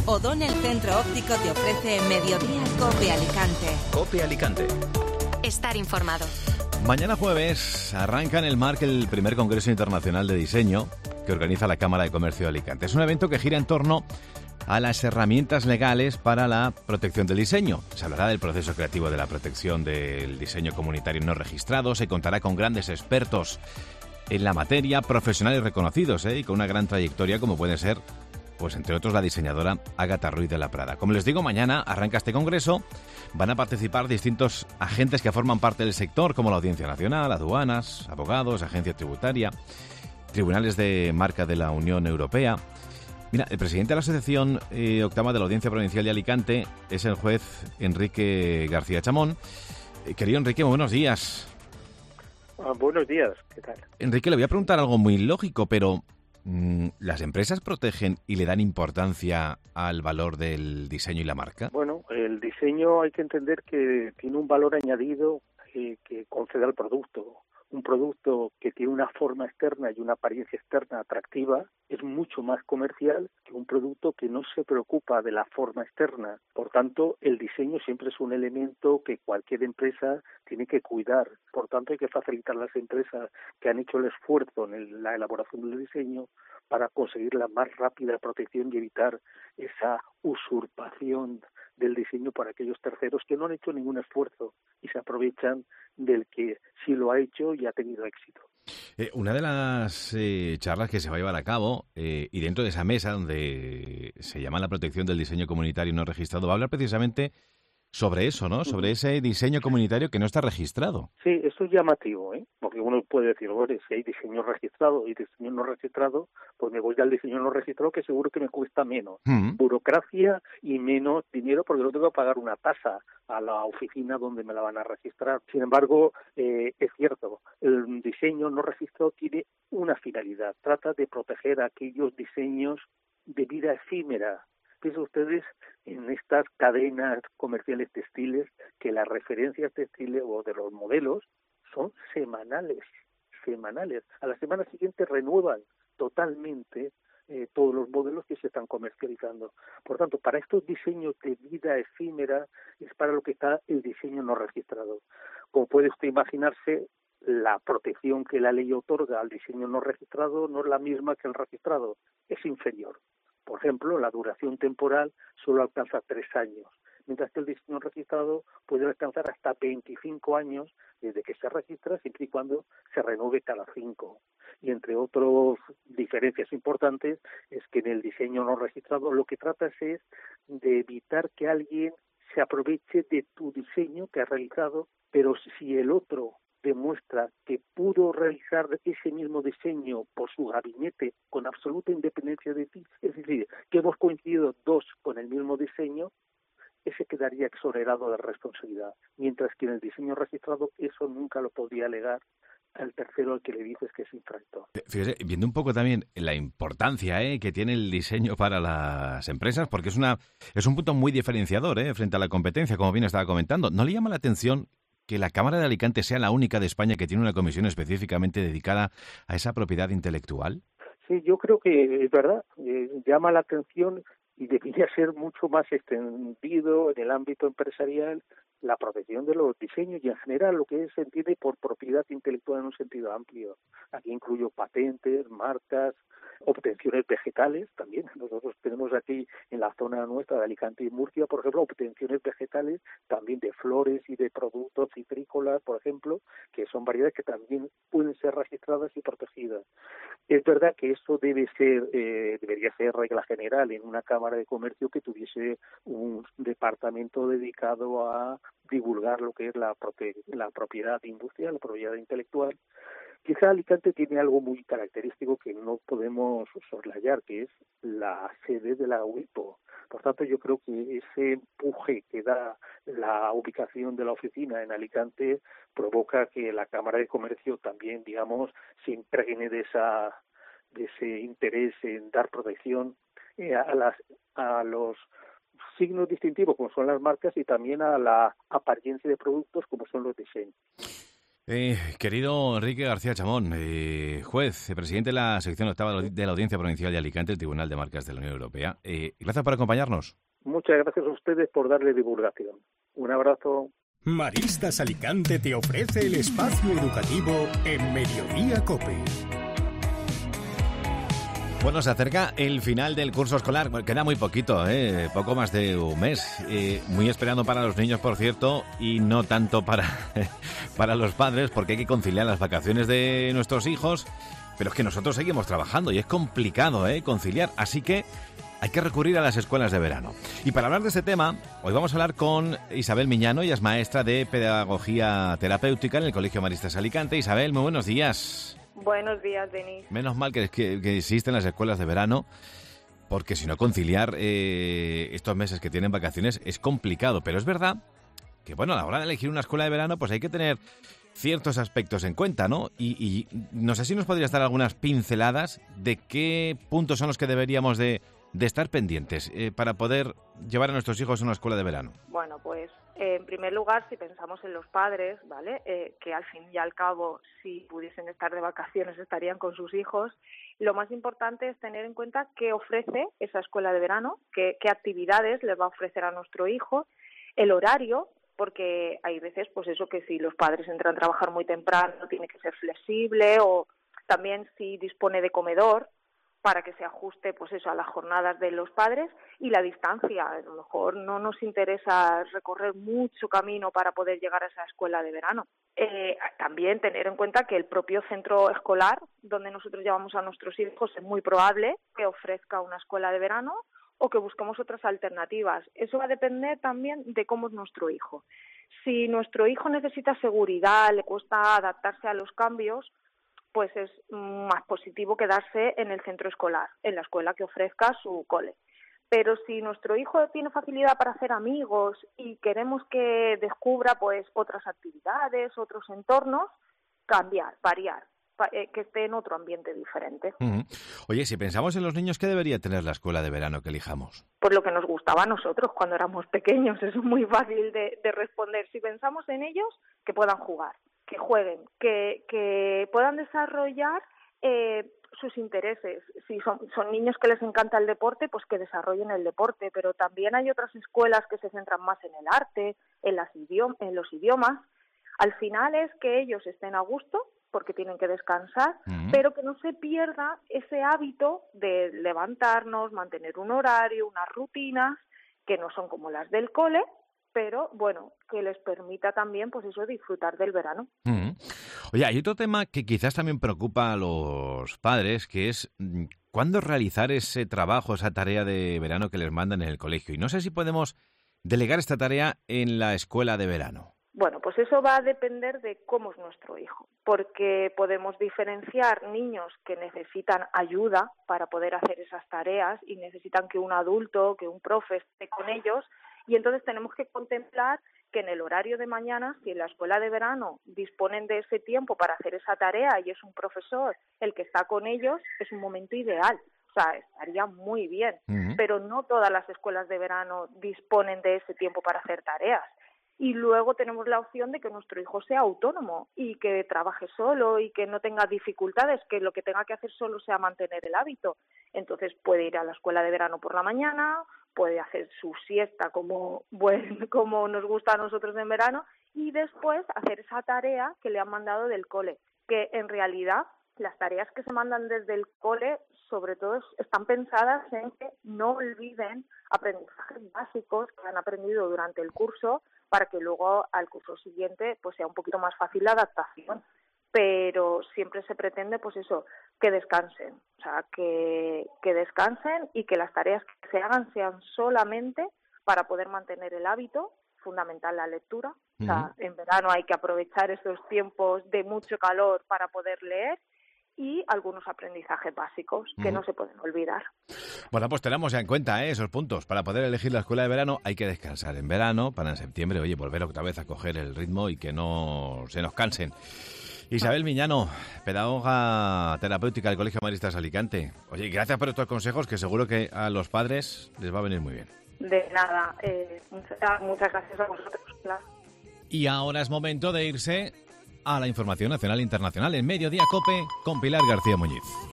O'Donnell Centro Óptico te ofrece Mediodía Cope Alicante. Cope Alicante. Estar informado. Mañana jueves arranca en el MARC el primer Congreso Internacional de Diseño que organiza la Cámara de Comercio de Alicante. Es un evento que gira en torno a las herramientas legales para la protección del diseño. Se hablará del proceso creativo de la protección del diseño comunitario no registrado, se contará con grandes expertos en la materia, profesionales reconocidos y con una gran trayectoria como puede ser, pues entre otros, la diseñadora Ágata Ruiz de la Prada. Como les digo, mañana arranca este congreso. Van a participar distintos agentes que forman parte del sector, como la Audiencia Nacional, aduanas, abogados, agencia tributaria, tribunales de marca de la Unión Europea. Mira, el presidente de la Asociación Octava de la Audiencia Provincial de Alicante es el juez Enrique García Chamón. Querido Enrique, muy buenos días. Buenos días, ¿qué tal? Enrique, le voy a preguntar algo muy lógico, pero ¿las empresas protegen y le dan importancia al valor del diseño y la marca? Bueno, el diseño hay que entender que tiene un valor añadido que concede al producto. Un producto que tiene una forma externa y una apariencia externa atractiva es mucho más comercial que un producto que no se preocupa de la forma externa. Por tanto, el diseño siempre es un elemento que cualquier empresa tiene que cuidar. Por tanto, hay que facilitar a las empresas que han hecho el esfuerzo en la elaboración del diseño para conseguir la más rápida protección y evitar esa usurpación del diseño por aquellos terceros que no han hecho ningún esfuerzo y se aprovechan del que sí lo ha hecho y ha tenido éxito. Una de las charlas que se va a llevar a cabo, y dentro de esa mesa donde se llama la protección del diseño comunitario no registrado, va a hablar precisamente sobre eso, ¿no? Sobre ese diseño comunitario que no está registrado. Sí, eso es llamativo, porque uno puede decir, bueno, si hay diseño registrado y diseño no registrado, pues me voy al diseño no registrado, que seguro que me cuesta menos burocracia y menos dinero, porque no tengo que pagar una tasa a la oficina donde me la van a registrar. Sin embargo, es cierto, el diseño no registrado tiene una finalidad, trata de proteger aquellos diseños de vida efímera. Piensen ustedes en estas cadenas comerciales textiles que las referencias textiles o de los modelos son semanales. A la semana siguiente renuevan totalmente todos los modelos que se están comercializando. Por tanto, para estos diseños de vida efímera es para lo que está el diseño no registrado. Como puede usted imaginarse, la protección que la ley otorga al diseño no registrado no es la misma que el registrado, es inferior. Por ejemplo, la duración temporal solo alcanza 3 años, mientras que el diseño registrado puede alcanzar hasta 25 años desde que se registra, siempre y cuando se renueve cada 5. Y entre otras diferencias importantes es que en el diseño no registrado lo que tratas es de evitar que alguien se aproveche de tu diseño que has realizado, pero si el otro demuestra que pudo realizar ese mismo diseño por su gabinete con absoluta independencia de ti, es decir, que hemos coincidido dos con el mismo diseño, ese quedaría exonerado de responsabilidad, mientras que en el diseño registrado eso nunca lo podría alegar al tercero al que le dices que es infractor. Fíjese, viendo un poco también la importancia que tiene el diseño para las empresas, porque es un punto muy diferenciador frente a la competencia, como bien estaba comentando. ¿No le llama la atención que la Cámara de Alicante sea la única de España que tiene una comisión específicamente dedicada a esa propiedad intelectual? Sí, yo creo que es verdad, llama la atención y debería ser mucho más extendido en el ámbito empresarial la protección de los diseños y en general lo que se entiende por propiedad intelectual en un sentido amplio. Aquí incluyo patentes, marcas, obtenciones vegetales también. Nosotros tenemos aquí en la zona nuestra de Alicante y Murcia, por ejemplo, obtenciones vegetales también de flores y de productos citrícolas, por ejemplo, que son variedades que también pueden ser registradas y protegidas. Es verdad que eso debería ser regla general en una Cámara de Comercio que tuviese un departamento dedicado a divulgar lo que es la propiedad industrial, la propiedad intelectual. Quizá Alicante tiene algo muy característico que no podemos soslayar, que es la sede de la UIPO. Por tanto, yo creo que ese empuje que da la ubicación de la oficina en Alicante provoca que la Cámara de Comercio también, digamos, se impregne de ese interés en dar protección a los signos distintivos como son las marcas y también a la apariencia de productos como son los diseños. Querido Enrique García Chamón, juez, presidente de la sección octava de la Audiencia Provincial de Alicante, el Tribunal de Marcas de la Unión Europea. Gracias por acompañarnos. Muchas gracias a ustedes por darle divulgación. Un abrazo. Maristas Alicante te ofrece el espacio educativo en Mediodía COPE. Bueno, se acerca el final del curso escolar. Bueno, queda muy poquito, poco más de un mes. Muy esperado para los niños, por cierto, y no tanto para los padres, porque hay que conciliar las vacaciones de nuestros hijos. Pero es que nosotros seguimos trabajando y es complicado conciliar. Así que hay que recurrir a las escuelas de verano. Y para hablar de este tema, hoy vamos a hablar con Isabel Miñano. Ella es maestra de Pedagogía Terapéutica en el Colegio Maristas Alicante. Isabel, muy buenos días. Buenos días, Denis. Menos mal que existen las escuelas de verano, porque si no conciliar estos meses que tienen vacaciones es complicado. Pero es verdad que, bueno, a la hora de elegir una escuela de verano, pues hay que tener ciertos aspectos en cuenta, ¿no? Y no sé si nos podrías dar algunas pinceladas de qué puntos son los que deberíamos de estar pendientes para poder llevar a nuestros hijos a una escuela de verano. Bueno, pues en primer lugar, si pensamos en los padres, ¿vale? Que al fin y al cabo, si pudiesen estar de vacaciones, estarían con sus hijos. Lo más importante es tener en cuenta qué ofrece esa escuela de verano, qué actividades les va a ofrecer a nuestro hijo, el horario, porque hay veces, pues eso, que si los padres entran a trabajar muy temprano, tiene que ser flexible, o también si dispone de comedor, para que se ajuste, pues eso, a las jornadas de los padres, y la distancia. A lo mejor no nos interesa recorrer mucho camino para poder llegar a esa escuela de verano. También tener en cuenta que el propio centro escolar donde nosotros llevamos a nuestros hijos es muy probable que ofrezca una escuela de verano o que busquemos otras alternativas. Eso va a depender también de cómo es nuestro hijo. Si nuestro hijo necesita seguridad, le cuesta adaptarse a los cambios, pues es más positivo quedarse en el centro escolar, en la escuela que ofrezca su cole. Pero si nuestro hijo tiene facilidad para hacer amigos y queremos que descubra pues otras actividades, otros entornos, cambiar, variar, que esté en otro ambiente diferente. Uh-huh. Oye, si pensamos en los niños, ¿qué debería tener la escuela de verano que elijamos? Pues lo que nos gustaba a nosotros cuando éramos pequeños, eso es muy fácil de responder. Si pensamos en ellos, que puedan jugar, que jueguen, que puedan desarrollar sus intereses. Si son niños que les encanta el deporte, pues que desarrollen el deporte, pero también hay otras escuelas que se centran más en el arte, en los idiomas. Al final es que ellos estén a gusto, porque tienen que descansar, pero que no se pierda ese hábito de levantarnos, mantener un horario, unas rutinas, que no son como las del cole, pero bueno, que les permita también, pues eso, disfrutar del verano. Oye, hay otro tema que quizás también preocupa a los padres, que es cuándo realizar ese trabajo, esa tarea de verano que les mandan en el colegio. Y no sé si podemos delegar esta tarea en la escuela de verano. Bueno, pues eso va a depender de cómo es nuestro hijo, porque podemos diferenciar niños que necesitan ayuda para poder hacer esas tareas y necesitan que un adulto, que un profe esté con ellos, y entonces tenemos que contemplar que en el horario de mañana, si en la escuela de verano disponen de ese tiempo para hacer esa tarea y es un profesor el que está con ellos, es un momento ideal. O sea, estaría muy bien, pero no todas las escuelas de verano disponen de ese tiempo para hacer tareas. Y luego tenemos la opción de que nuestro hijo sea autónomo y que trabaje solo y que no tenga dificultades, que lo que tenga que hacer solo sea mantener el hábito. Entonces puede ir a la escuela de verano por la mañana, puede hacer su siesta como nos gusta a nosotros en verano y después hacer esa tarea que le han mandado del cole, que en realidad las tareas que se mandan desde el cole sobre todo están pensadas en que no olviden aprendizajes básicos que han aprendido durante el curso para que luego al curso siguiente pues sea un poquito más fácil la adaptación. Pero siempre se pretende pues eso, que descansen, o sea, que descansen y que las tareas que se hagan sean solamente para poder mantener el hábito, fundamental la lectura. O sea, en verano hay que aprovechar estos tiempos de mucho calor para poder leer y algunos aprendizajes básicos que no se pueden olvidar. Bueno, pues tenemos ya en cuenta esos puntos. Para poder elegir la escuela de verano hay que descansar en verano para en septiembre, oye, volver otra vez a coger el ritmo y que no se nos cansen. Isabel Miñano, pedagoga terapéutica del Colegio Maristas Alicante. Oye, gracias por estos consejos que seguro que a los padres les va a venir muy bien. De nada, muchas gracias a vosotros. Claro. Y ahora es momento de irse a la información nacional e internacional en Mediodía COPE con Pilar García Muñiz.